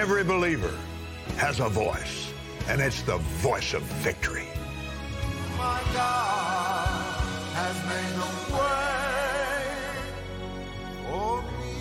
Every believer has a voice, and it's the voice of victory. My God has made a way for me.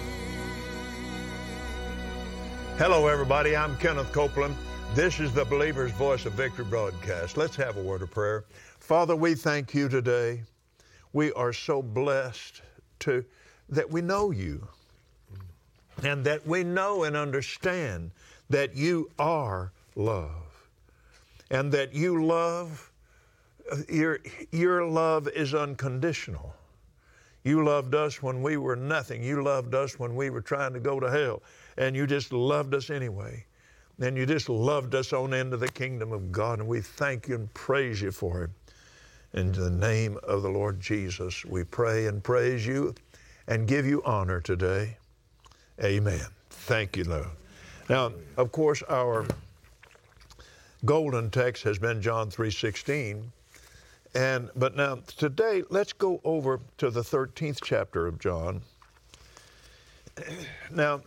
Hello, everybody. I'm Kenneth Copeland. This is the Believer's Voice of Victory broadcast. Let's have a word of prayer. Father, we thank you today. We are so blessed that we know you, and that we know and understand that you are love, and that you love, your love is unconditional. You loved us when we were nothing. You loved us when we were trying to go to hell, and you just loved us anyway. And you just loved us on into the kingdom of God, and we thank you and praise you for it. In the name of the Lord Jesus, we pray and praise you and give you honor today. Amen. Thank you, Lord. Now, of course, our golden text has been John 3:16. But now, today, let's go over to the 13th chapter of John. Now,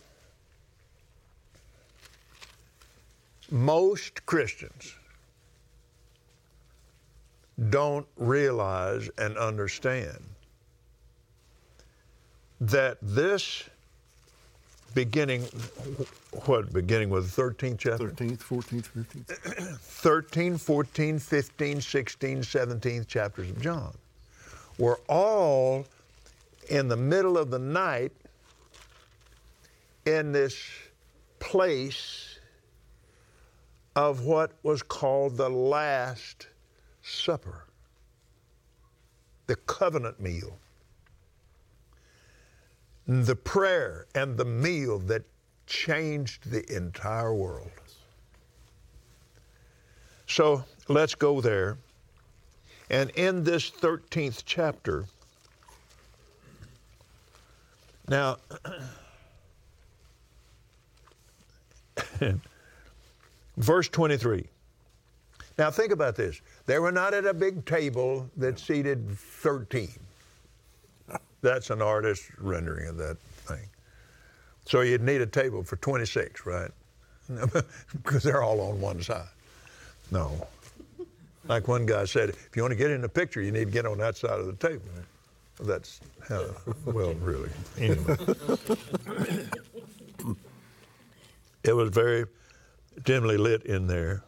most Christians don't realize and understand that this beginning with the 13th chapter? 13th, 14th, 15th. 13, 14, 15, 16, 17th chapters of John were all in the middle of the night in this place of what was called the Last Supper, the covenant meal, the prayer and the meal that changed the entire world. So let's go there. And in this 13th chapter, now, verse 23. Now think about this. They were not at a big table that seated 13. That's an artist's rendering of that thing. So you'd need a table for 26, right? Because they're all on one side. No. Like one guy said, if you want to get in the picture, you need to get on that side of the table. That's how, well, really. Anyway. It was very dimly lit in there.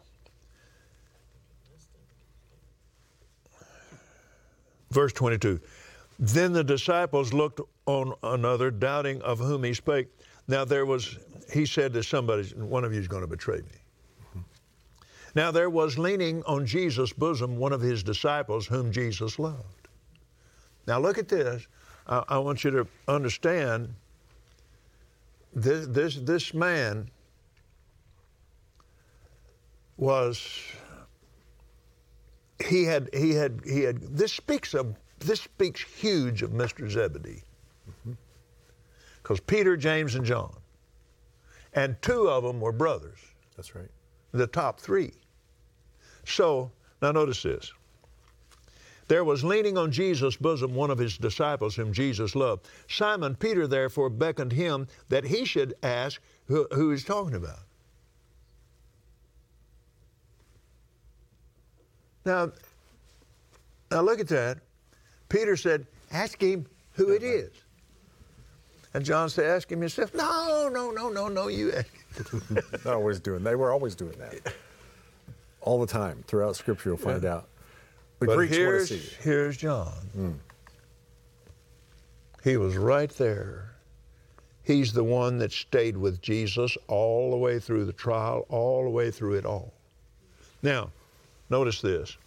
Verse 22. Then the disciples looked on another, doubting of whom he spake. Now he said to somebody, one of you is going to betray me. Mm-hmm. Now there was leaning on Jesus' bosom one of his disciples whom Jesus loved. Now look at this. I want you to understand this man was, this speaks huge of Mr. Zebedee. Because Peter, James, and John. And two of them were brothers. That's right. The top three. So, now notice this. There was leaning on Jesus' bosom one of his disciples whom Jesus loved. Simon Peter therefore beckoned him that he should ask who he's talking about. Now look at that. Peter said, ask him who it is. And John said, ask him yourself. No, you ask him. They were always doing that. All the time. Throughout Scripture, you'll find out. The But Greeks want to see you. here's John. He was right there. He's the one that stayed with Jesus all the way through the trial, all the way through it all. Now, notice this.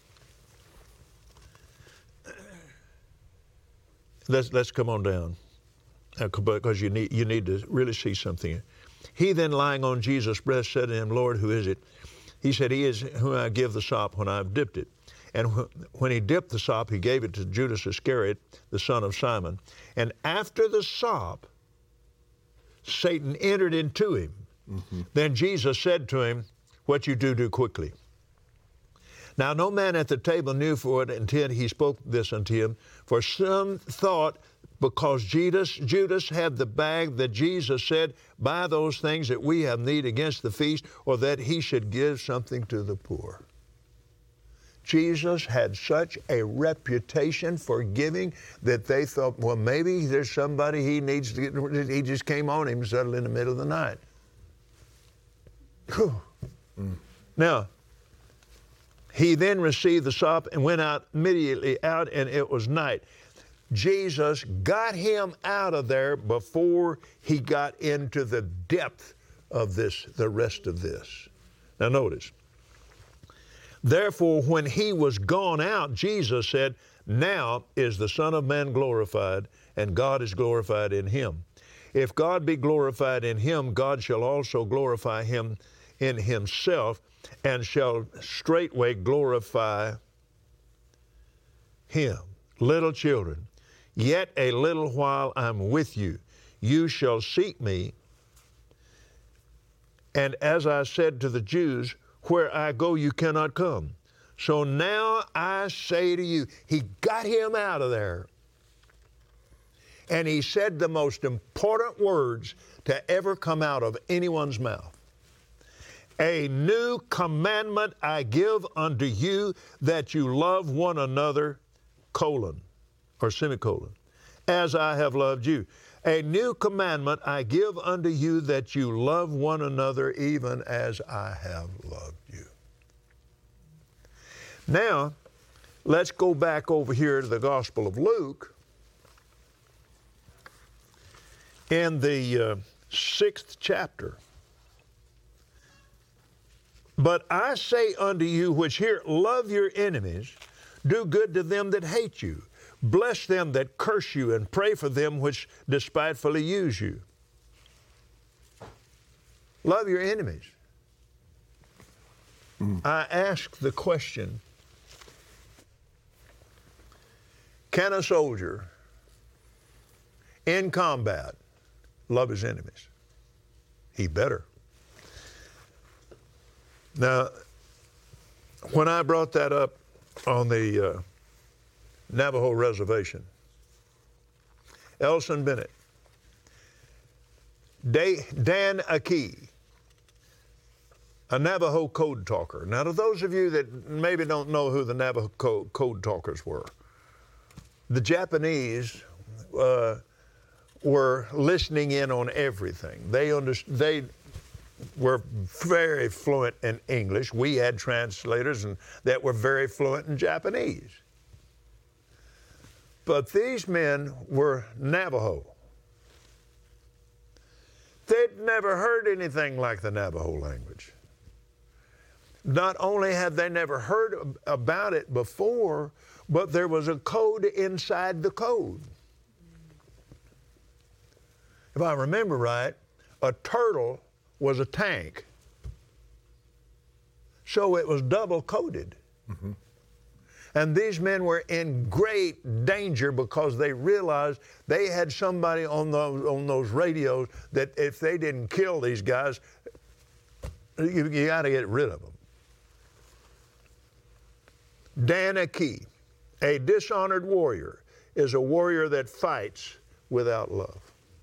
Let's come on down, because you need to really see something. He then, lying on Jesus' breast, said to him, Lord, who is it? He said, he is whom I give the sop when I have dipped it. And when he dipped the sop, he gave it to Judas Iscariot, the son of Simon. And after the sop, Satan entered into him. Mm-hmm. Then Jesus said to him, what you do quickly. Now no man at the table knew for what intent he spoke this unto him, for some thought because Judas had the bag that Jesus said, buy those things that we have need against the feast, or that he should give something to the poor. Jesus had such a reputation for giving that they thought, well, maybe there's somebody he needs to get. He just came on him suddenly in the middle of the night. Now, he then received the sop and went out immediately out, and it was night. Jesus got him out of there before he got into the depth of this, the rest of this. Now notice, therefore when he was gone out, Jesus said, now is the Son of Man glorified, and God is glorified in him. If God be glorified in him, God shall also glorify him in himself, and shall straightway glorify him. Little children, yet a little while I'm with you. You shall seek me. And as I said to the Jews, where I go you cannot come. So now I say to you, he got him out of there. And he said the most important words to ever come out of anyone's mouth. A new commandment I give unto you, that you love one another, colon, or semicolon, as I have loved you. A new commandment I give unto you, that you love one another even as I have loved you. Now, let's go back over here to the Gospel of Luke in the 6th chapter. But I say unto you which hear, love your enemies, do good to them that hate you, bless them that curse you, and pray for them which despitefully use you. Love your enemies. I ask the question, can a soldier in combat love his enemies? He better. Now, when I brought that up on the Navajo reservation, Elson Bennett, Dan Aki, a Navajo code talker. Now, to those of you that maybe don't know who the Navajo code talkers were, the Japanese were listening in on everything. They were very fluent in English. We had translators that were very fluent in Japanese. But these men were Navajo. They'd never heard anything like the Navajo language. Not only had they never heard about it before, but there was a code inside the code. If I remember right, a turtle was a tank. So it was double coded. Mm-hmm. And these men were in great danger because they realized they had somebody on those radios that if they didn't kill these guys, you got to get rid of them. Dan Aki, a dishonored warrior, is a warrior that fights without love.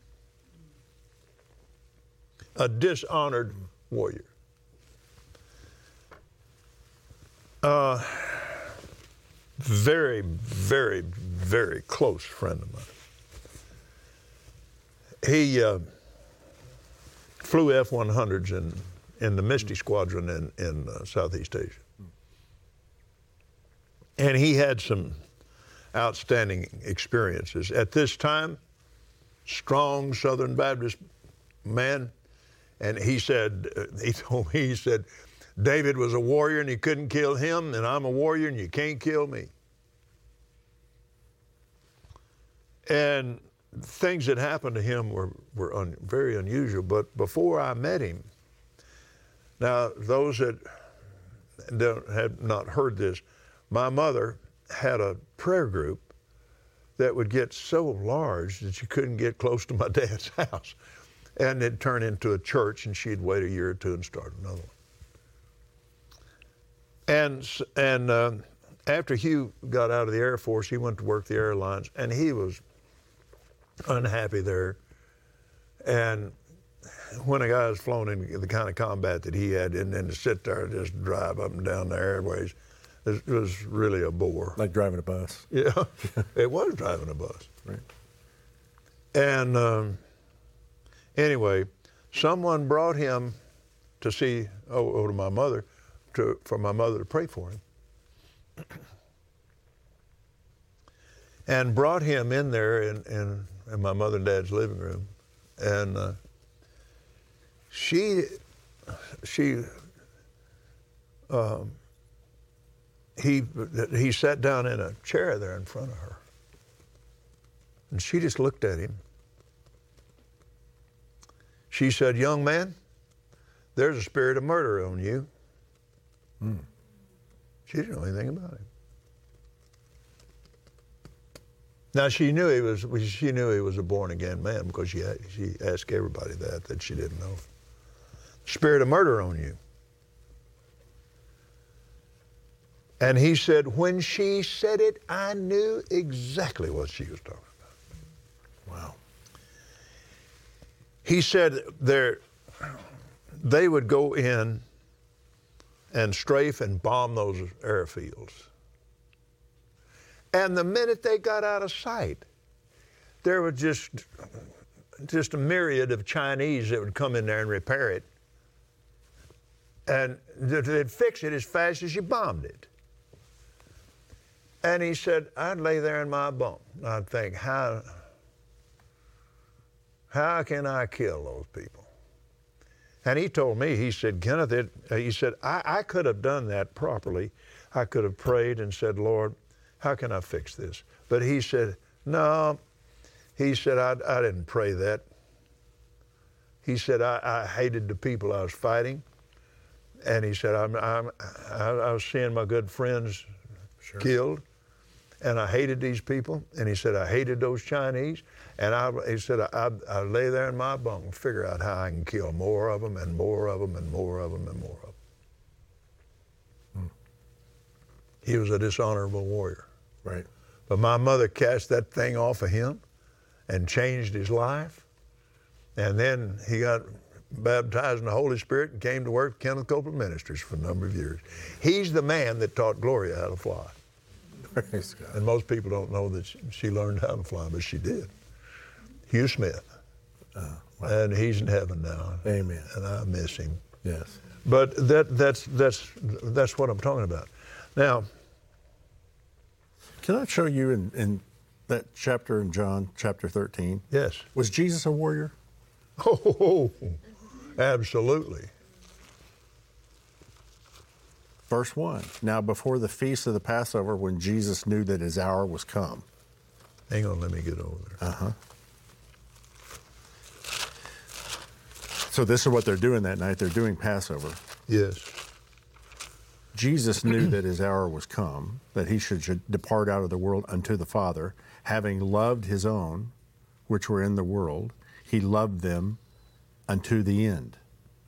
A dishonored warrior. Very, very, very close friend of mine. He flew F-100s in the Misty Squadron in Southeast Asia. And he had some outstanding experiences. At this time, strong Southern Baptist man, and he told me, he said, David was a warrior and you couldn't kill him, and I'm a warrior and you can't kill me. And things that happened to him were very unusual, but before I met him, now those that have not heard this, my mother had a prayer group that would get so large that you couldn't get close to my dad's house. And it'd turn into a church, and she'd wait a year or two and start another one. And after Hugh got out of the Air Force, he went to work the airlines, and he was unhappy there. And when a guy is flown in the kind of combat that he had, and then to sit there and just drive up and down the airways, it was really a bore. Like driving a bus. Yeah, it was driving a bus. Right. And anyway, someone brought him to see, to my mother, for my mother to pray for him. And brought him in there in my mother and dad's living room. And he sat down in a chair there in front of her. And she just looked at him. She said, "Young man, there's a spirit of murder on you." She didn't know anything about him. Now she knew he was a born again man because she asked everybody that she didn't know. Spirit of murder on you. And he said, when she said it, I knew exactly what she was talking about. Wow. He said they would go in and strafe and bomb those airfields. And the minute they got out of sight, there was just a myriad of Chinese that would come in there and repair it. And they'd fix it as fast as you bombed it. And he said, I'd lay there in my bunk. I'd think, how can I kill those people? And he told me, he said, Kenneth, I could have done that properly. I could have prayed and said, Lord, how can I fix this? But he said, no. He said, I didn't pray that. He said, I hated the people I was fighting. And he said, I was seeing my good friends killed. And I hated these people. And he said, I hated those Chinese. And he said, I lay there in my bunk and figure out how I can kill more of them and more of them and more of them and more of them. He was a dishonorable warrior. Right. But my mother cast that thing off of him and changed his life. And then he got baptized in the Holy Spirit and came to work at Kenneth Copeland Ministries for a number of years. He's the man that taught Gloria how to fly. Praise God. And most people don't know that she learned how to fly, but she did. Hugh Smith. Wow. And he's in heaven now. Amen. And I miss him. Yes. But that's what I'm talking about. Now, can I show you in that chapter in John, chapter 13? yes. Was Jesus a warrior? Oh, absolutely. Verse 1. Now before the feast of the Passover, when Jesus knew that his hour was come. Hang on, let me get over there. Uh-huh. So this is what they're doing that night. They're doing Passover. Yes. Jesus knew that his hour was come, that he should depart out of the world unto the Father, having loved his own, which were in the world. He loved them unto the end.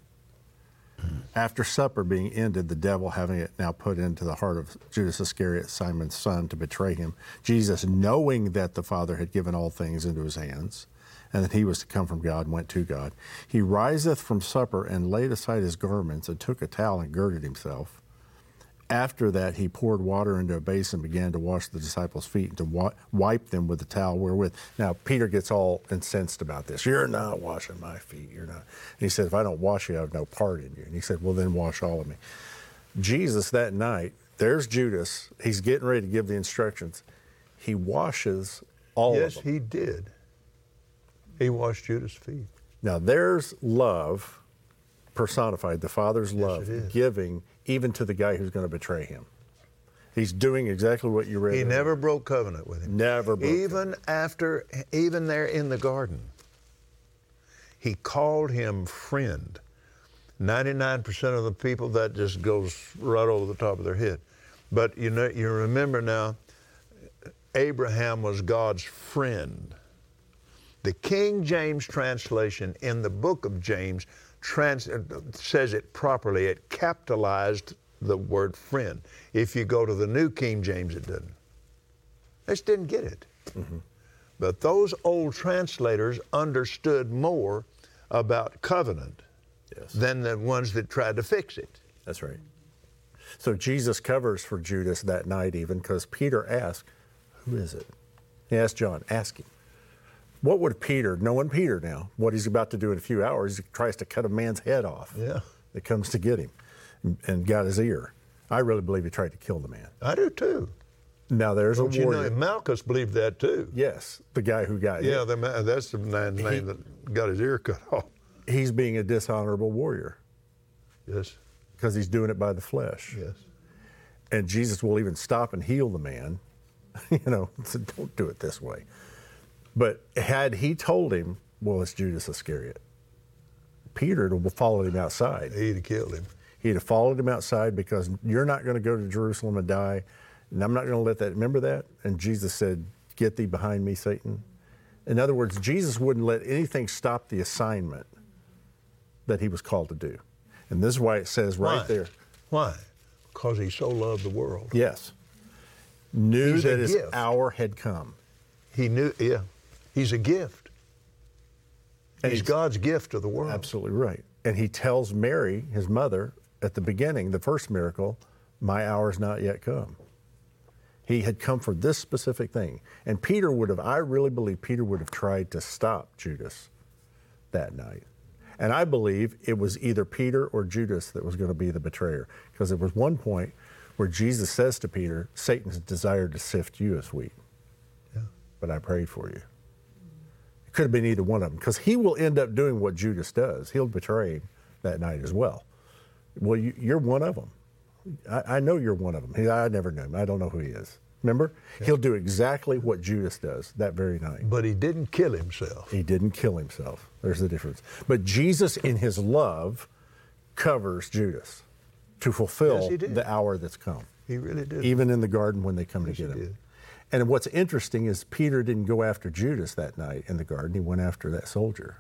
After supper being ended, the devil having it now put into the heart of Judas Iscariot, Simon's son, to betray him, Jesus, knowing that the Father had given all things into his hands, and that he was to come from God, and went to God, he riseth from supper and laid aside his garments, and took a towel and girded himself. After that, he poured water into a basin, and began to wash the disciples' feet, and to wipe them with the towel wherewith. Now, Peter gets all incensed about this. You're not washing my feet. You're not. And he said, if I don't wash you, I have no part in you. And he said, well, then wash all of me. Jesus, that night, there's Judas. He's getting ready to give the instructions. He washes all of them. Yes, he did. He washed Judas' feet. Now, there's love personified, the Father's love, giving even to the guy who's going to betray him. He's doing exactly what you read. He never broke covenant with him. Never broke even there in the garden, he called him friend. 99% of the people, that just goes right over the top of their head. But you remember now, Abraham was God's friend. The King James translation in the book of James says it properly. It capitalized the word friend. If you go to the New King James, it doesn't. They just didn't get it. Mm-hmm. But those old translators understood more about covenant than the ones that tried to fix it. That's right. So Jesus covers for Judas that night even because Peter asked, who is it? He asked John, ask him. What would Peter, knowing Peter now, what he's about to do in a few hours, he tries to cut a man's head off that comes to get him and got his ear. I really believe he tried to kill the man. I do too. Now there's a warrior. You know, Malchus believed that too. Yes, the guy who got hit. That's the man's name that got his ear cut off. He's being a dishonorable warrior. Yes. Because he's doing it by the flesh. Yes. And Jesus will even stop and heal the man. So don't do it this way. But had he told him, well, it's Judas Iscariot, Peter would have followed him outside. He'd have killed him. He'd have followed him outside because you're not going to go to Jerusalem and die, and I'm not going to let that. Remember that? And Jesus said, get thee behind me, Satan. In other words, Jesus wouldn't let anything stop the assignment that he was called to do. And this is why it says right there. Why? Because he so loved the world. Yes. Knew that his hour had come. He knew, He's a gift. And he's God's gift to the world. Absolutely right. And he tells Mary, his mother, at the beginning, the first miracle, my hour's not yet come. He had come for this specific thing. And Peter I really believe Peter would have tried to stop Judas that night. And I believe it was either Peter or Judas that was going to be the betrayer. Because there was one point where Jesus says to Peter, Satan's desired to sift you as wheat. Yeah. But I prayed for you. It could have been either one of them. Because he will end up doing what Judas does. He'll betray him that night as well. Well, you're one of them. I know you're one of them. I never knew him. I don't know who he is. Remember? Yeah. He'll do exactly what Judas does that very night. But he didn't kill himself. He didn't kill himself. There's the difference. But Jesus, in his love, covers Judas to fulfill the hour that's come. He really did. Even in the garden when they come to get him. Did. And what's interesting is Peter didn't go after Judas that night in the garden. He went after that soldier.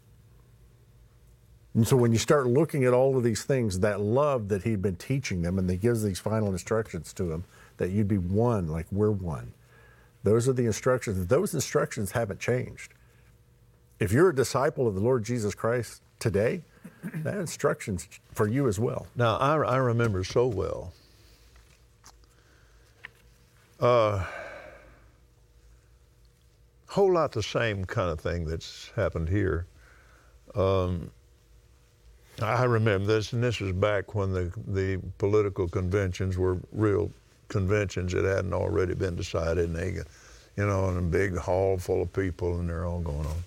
And so when you start looking at all of these things, that love that he'd been teaching them, and he gives these final instructions to them, that you'd be one like we're one. Those are the instructions. Those instructions haven't changed. If you're a disciple of the Lord Jesus Christ today, that instruction's for you as well. Now, I remember so well. Whole lot the same kind of thing that's happened here. I remember this, and this was back when the political conventions were real conventions. It hadn't already been decided, and they, in a big hall full of people, and they're all going on.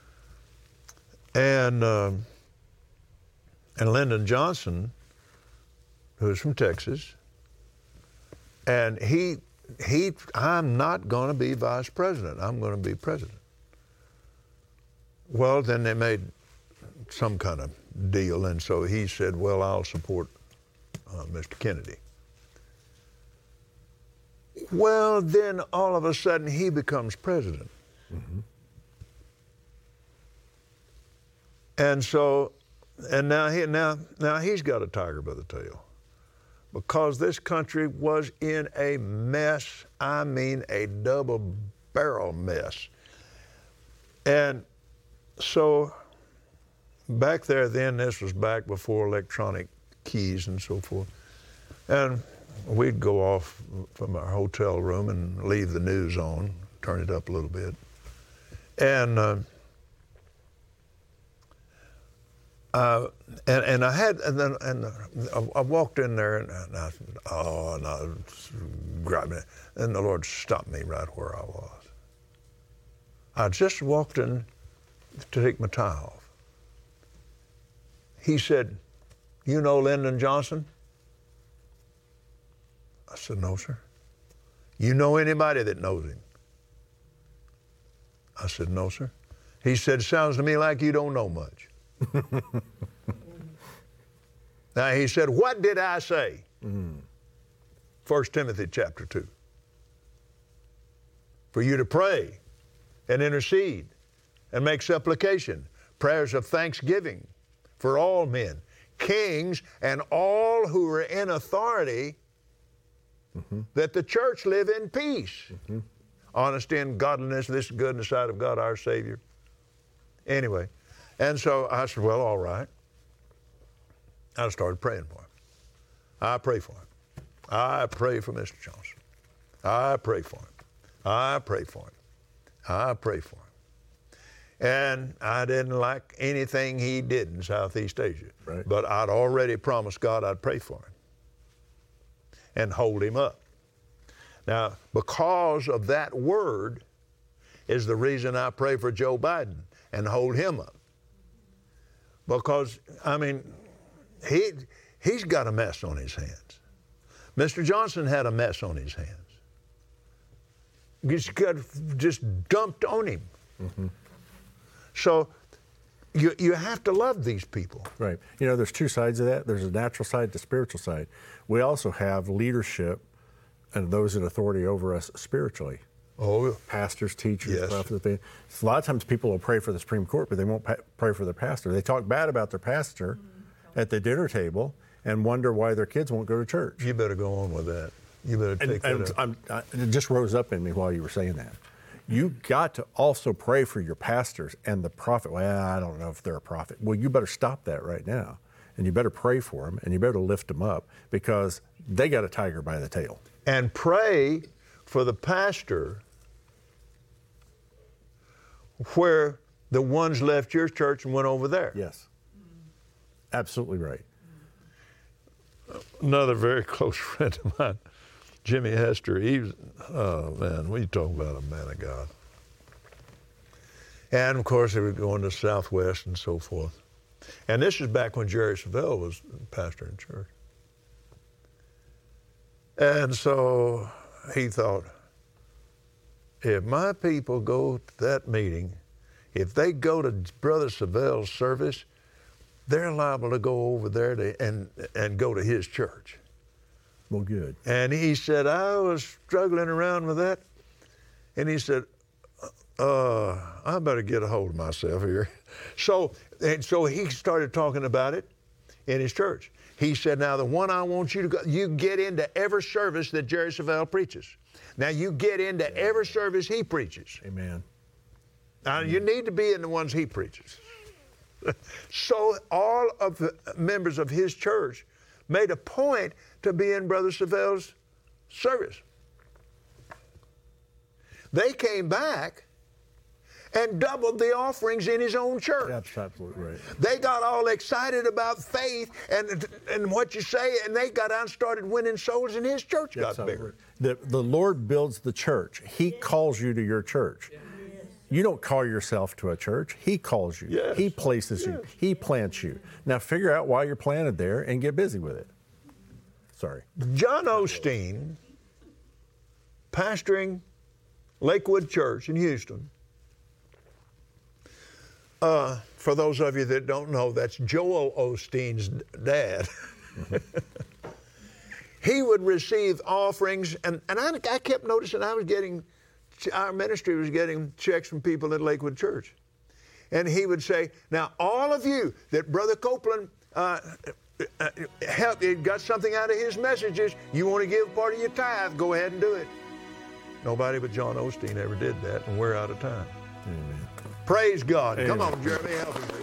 And Lyndon Johnson, who's from Texas, and I'm not going to be vice president. I'm going to be president. Well, then they made some kind of deal, and so he said, well, I'll support Mr. Kennedy. Well, then all of a sudden he becomes president. Mm-hmm. And so, and now he's got a tiger by the tail, because this country was in a mess. I mean, a double barrel mess. And so back there then, this was back before electronic keys and so forth. And we'd go off from our hotel room and leave the news on, turn it up a little bit. And I walked in there and I grabbed it, and the Lord stopped me right where I was. I just walked in to take my tie off. He said, you know Lyndon Johnson? I said, no, sir. You know anybody that knows him? I said, no, sir. He said, sounds to me like you don't know much. Now he said, what did I say? 1 Timothy chapter 2. For you to pray and intercede and make supplication, prayers of thanksgiving for all men, kings, and all who are in authority, that the church live in peace. honesty and godliness, this is good in the sight of God our Savior. Anyway, and so I said, well, all right. I started praying for him. I pray for him. I pray for Mr. Johnson. I pray for him. I pray for him. I pray for him. And I didn't like anything he did in Southeast Asia. Right. But I'd already promised God I'd pray for him and hold him up. Now, because of that word is the reason I pray for Joe Biden and hold him up. Because, I mean, he's got a mess on his hands. Mr. Johnson had a mess on his hands. Just dumped on him. Mm-hmm. So you have to love these people. Right. You know, there's two sides of that. There's a natural side, the spiritual side. We also have leadership and those in authority over us spiritually. Oh, pastors, teachers, yes. prophets. A lot of times people will pray for the Supreme Court, but they won't pray for their pastor. They talk bad about their pastor at the dinner table and wonder why their kids won't go to church. You better go on with that. You better take that up. It just rose up in me while you were saying that. You got to also pray for your pastors and the prophet. Well, I don't know if they're a prophet. Well, you better stop that right now. And you better pray for them, and you better lift them up because they got a tiger by the tail. And pray for the pastor where the ones left your church and went over there. Yes. Absolutely right. Another very close friend of mine, Jimmy Hester, he was, oh man, we talk about a man of God. And of course, they were going to Southwest and so forth. And this is back when Jerry Savelle was pastor in church. And so he thought, if my people go to that meeting, if they go to Brother Savelle's service, they're liable to go over there and go to his church. Well, good. And he said, I was struggling around with that. And he said, I better get a hold of myself here. So he started talking about it in his church. He said, now the one I want you to go, you get into every service that Jerry Savelle preaches. Now you get into every service he preaches. Amen. Now you need to be in the ones he preaches. So all of the members of his church made a point to be in Brother Savelle's service. They came back and doubled the offerings in his own church. That's absolutely right. They got all excited about faith and what you say, and they got out and started winning souls, and his church got bigger. The Lord builds the church. He calls you to your church. You don't call yourself to a church. He calls you. Yes. He places you. He plants you. Now figure out why you're planted there and get busy with it. Sorry. John Osteen, pastoring Lakewood Church in Houston. For those of you that don't know, that's Joel Osteen's dad. He would receive offerings, and I kept noticing our ministry was getting checks from people at Lakewood Church. And he would say, now all of you that Brother Copeland got something out of his messages, you want to give part of your tithe, go ahead and do it. Nobody but John Osteen ever did that, and we're out of time. Amen. Praise God. Amen. Come on, Jeremy, help me.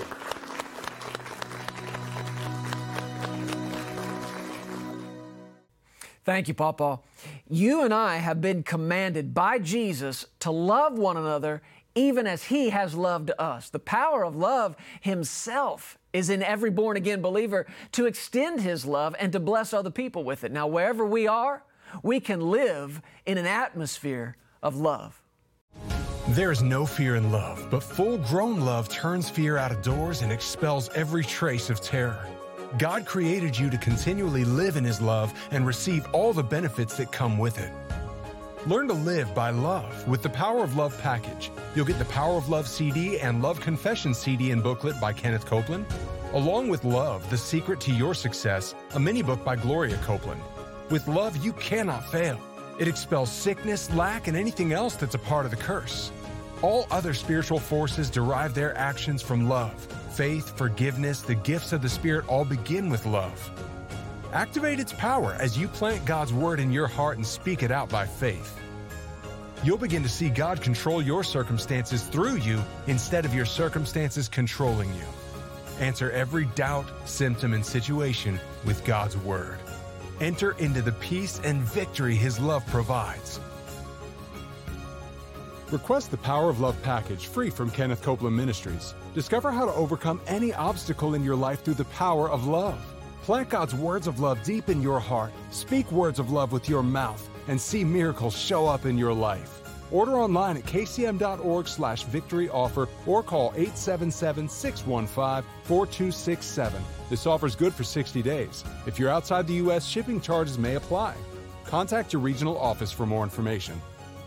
Thank you, Papa. You and I have been commanded by Jesus to love one another even as He has loved us. The power of love Himself is in every born-again believer to extend His love and to bless other people with it. Now, wherever we are, we can live in an atmosphere of love. There is no fear in love, but full-grown love turns fear out of doors and expels every trace of terror. God created you to continually live in His love and receive all the benefits that come with it. Learn to live by love with the Power of Love package. You'll get the Power of Love CD and Love Confession CD and booklet by Kenneth Copeland, along with Love, The Secret to Your Success, a mini book by Gloria Copeland. With love, you cannot fail. It expels sickness, lack, and anything else that's a part of the curse. All other spiritual forces derive their actions from love. Faith, forgiveness, the gifts of the Spirit all begin with love. Activate its power as you plant God's Word in your heart and speak it out by faith. You'll begin to see God control your circumstances through you instead of your circumstances controlling you. Answer every doubt, symptom, and situation with God's Word. Enter into the peace and victory His love provides. Request the Power of Love package free from Kenneth Copeland Ministries. Discover how to overcome any obstacle in your life through the power of love. Plant God's words of love deep in your heart. Speak words of love with your mouth and see miracles show up in your life. Order online at kcm.org/victory offer or call 877-615-4267. This offer is good for 60 days. If you're outside the U.S., shipping charges may apply. Contact your regional office for more information.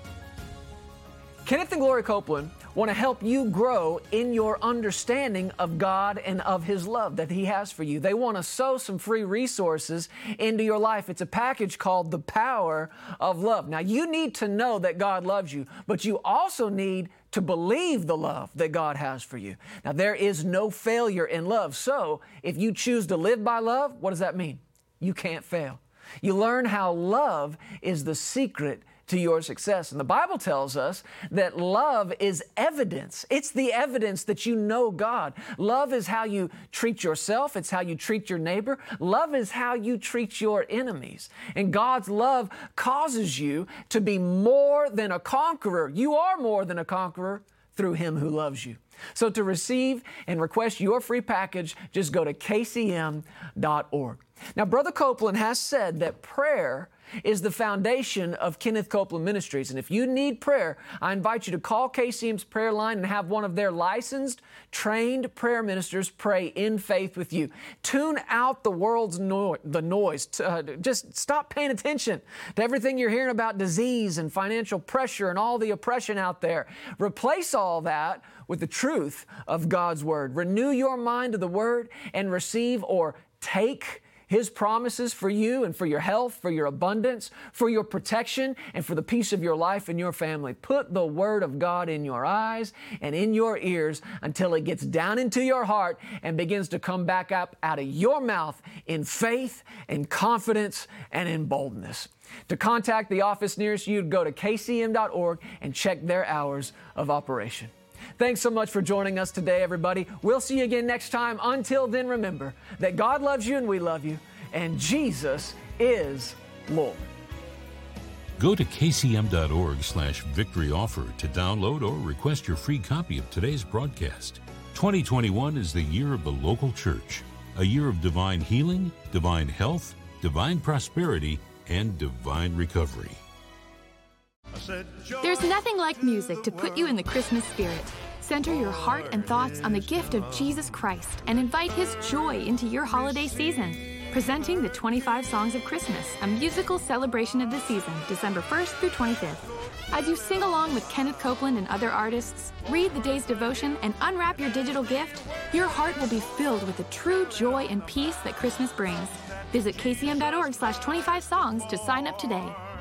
Kenneth and Gloria Copeland want to help you grow in your understanding of God and of His love that He has for you. They want to sow some free resources into your life. It's a package called The Power of Love. Now, you need to know that God loves you, but you also need to believe the love that God has for you. Now, there is no failure in love. So, if you choose to live by love, what does that mean? You can't fail. You learn how love is the secret to your success. And the Bible tells us that love is evidence. It's the evidence that you know God. Love is how you treat yourself. It's how you treat your neighbor. Love is how you treat your enemies. And God's love causes you to be more than a conqueror. You are more than a conqueror through Him who loves you. So to receive and request your free package, just go to kcm.org. Now, Brother Copeland has said that prayer is the foundation of Kenneth Copeland Ministries. And if you need prayer, I invite you to call KCM's prayer line and have one of their licensed, trained prayer ministers pray in faith with you. Tune out the world's noise. Just stop paying attention to everything you're hearing about disease and financial pressure and all the oppression out there. Replace all that with the truth of God's Word. Renew your mind to the Word and receive or take His promises for you and for your health, for your abundance, for your protection, and for the peace of your life and your family. Put the Word of God in your eyes and in your ears until it gets down into your heart and begins to come back up out of your mouth in faith and confidence and in boldness. To contact the office nearest you, go to kcm.org and check their hours of operation. Thanks so much for joining us today, everybody. We'll see you again next time. Until then, remember that God loves you and we love you, and Jesus is Lord. Go to kcm.org/victory offer to download or request your free copy of today's broadcast. 2021 is the year of the local church, a year of divine healing, divine health, divine prosperity, and divine recovery. There's nothing like music to put you in the Christmas spirit. Center your heart and thoughts on the gift of Jesus Christ and invite His joy into your holiday season. Presenting the 25 Songs of Christmas, a musical celebration of the season, December 1st through 25th. As you sing along with Kenneth Copeland and other artists, read the day's devotion, and unwrap your digital gift, your heart will be filled with the true joy and peace that Christmas brings. Visit kcm.org/25songs to sign up today.